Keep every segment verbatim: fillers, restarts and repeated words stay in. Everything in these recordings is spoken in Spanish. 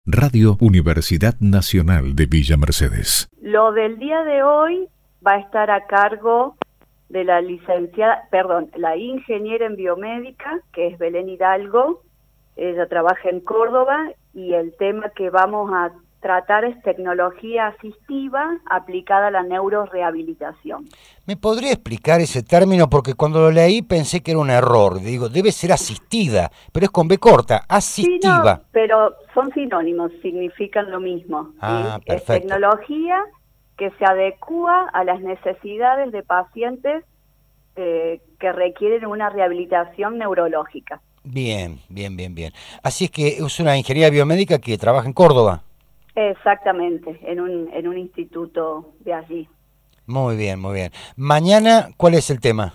Radio Universidad Nacional de Villa Mercedes. Lo del día de hoy va a estar a cargo de la licenciada, perdón, la ingeniera en biomédica, que es Belén Hidalgo. Ella trabaja en Córdoba y el tema que vamos a tratar es tecnología asistiva aplicada a la neurorehabilitación. ¿Me podría explicar ese término? Porque cuando lo leí pensé que era un error. Digo, debe ser asistida, pero es con B corta, asistiva. Sí, no, pero son sinónimos, significan lo mismo. Ah, ¿sí? perfecto. Es tecnología que se adecúa a las necesidades de pacientes eh, que requieren una rehabilitación neurológica. Bien, bien, bien, bien. Así es que es una ingeniera biomédica que trabaja en Córdoba. Exactamente, en un, en un instituto de allí. Muy bien, muy bien. Mañana, ¿cuál es el tema?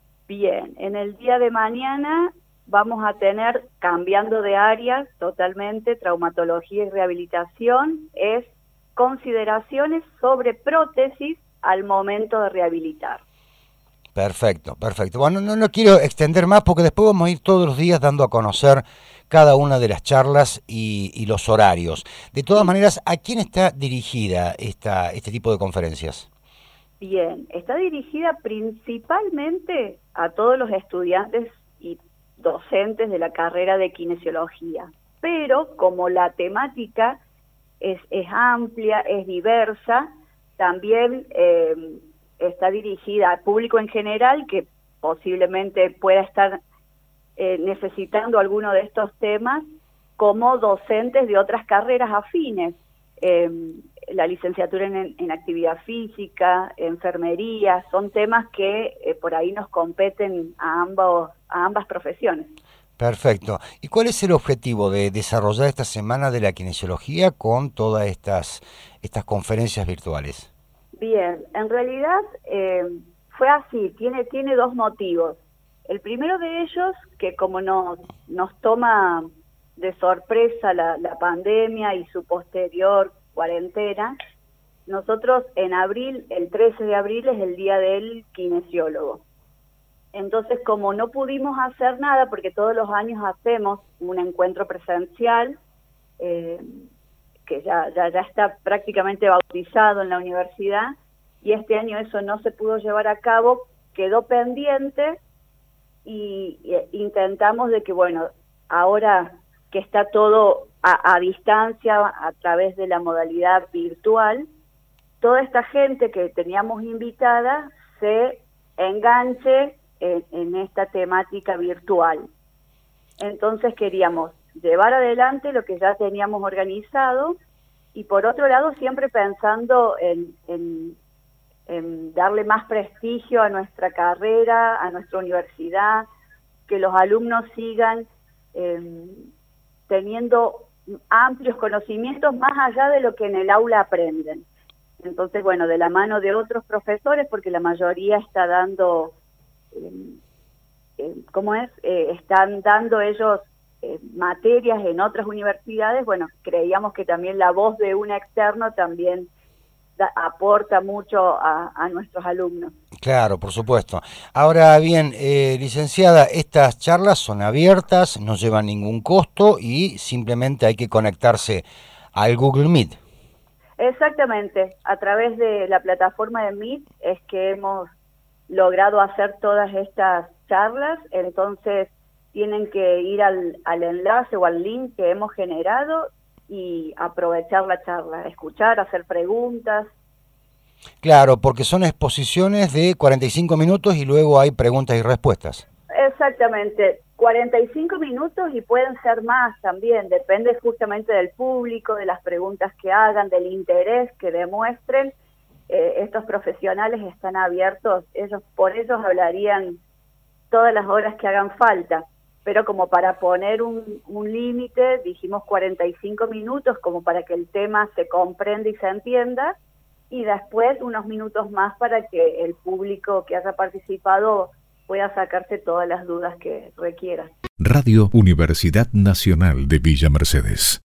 Bien, en el día de mañana vamos a tener, cambiando de área totalmente, traumatología y rehabilitación, es consideraciones sobre prótesis al momento de rehabilitar. Perfecto, perfecto. Bueno, no, no quiero extender más porque después vamos a ir todos los días dando a conocer cada una de las charlas y, y los horarios. De todas Sí. maneras, ¿a quién está dirigida esta, este tipo de conferencias? Bien, está dirigida principalmente a todos los estudiantes y docentes de la carrera de kinesiología, pero como la temática es, es amplia, es diversa, también eh, está dirigida al público en general que posiblemente pueda estar eh, necesitando alguno de estos temas, como docentes de otras carreras afines. Eh, la licenciatura en, en actividad física, enfermería, son temas que eh, por ahí nos competen a, ambos, a ambas profesiones. Perfecto. ¿Y cuál es el objetivo de desarrollar esta semana de la kinesiología con todas estas, estas conferencias virtuales? Bien, en realidad eh, fue así, tiene, tiene dos motivos. El primero de ellos, que como nos, nos toma de sorpresa la, la pandemia y su posterior cuarentena, nosotros en abril, el trece de abril es el día del kinesiólogo. Entonces, como no pudimos hacer nada, porque todos los años hacemos un encuentro presencial, eh, que ya, ya, ya está prácticamente bautizado en la universidad, y este año eso no se pudo llevar a cabo, quedó pendiente, y, y intentamos de que, bueno, ahora que está todo a, a distancia, a través de la modalidad virtual, toda esta gente que teníamos invitada se enganche en, en esta temática virtual. Entonces queríamos llevar adelante lo que ya teníamos organizado y por otro lado siempre pensando en, en, en darle más prestigio a nuestra carrera, a nuestra universidad, que los alumnos sigan eh, teniendo amplios conocimientos más allá de lo que en el aula aprenden. Entonces, bueno, de la mano de otros profesores, porque la mayoría está dando, eh, eh, ¿cómo es? Eh, están dando ellos eh, materias en otras universidades, bueno, creíamos que también la voz de un externo también da, aporta mucho a, a nuestros alumnos. Claro, por supuesto. Ahora bien, eh, licenciada, estas charlas son abiertas, no llevan ningún costo y simplemente hay que conectarse al Google Meet. Exactamente, a través de la plataforma de Meet es que hemos logrado hacer todas estas charlas, entonces tienen que ir al, al enlace o al link que hemos generado y aprovechar la charla, escuchar, hacer preguntas. Claro, porque son exposiciones de cuarenta y cinco minutos y luego hay preguntas y respuestas. Exactamente, cuarenta y cinco minutos y pueden ser más también, depende justamente del público, de las preguntas que hagan, del interés que demuestren. Eh, estos profesionales están abiertos, ellos por ellos hablarían todas las horas que hagan falta, pero como para poner un, un límite, dijimos cuarenta y cinco minutos como para que el tema se comprenda y se entienda, y después unos minutos más para que el público que haya participado pueda sacarse todas las dudas que requiera. Radio Universidad Nacional de Villa Mercedes.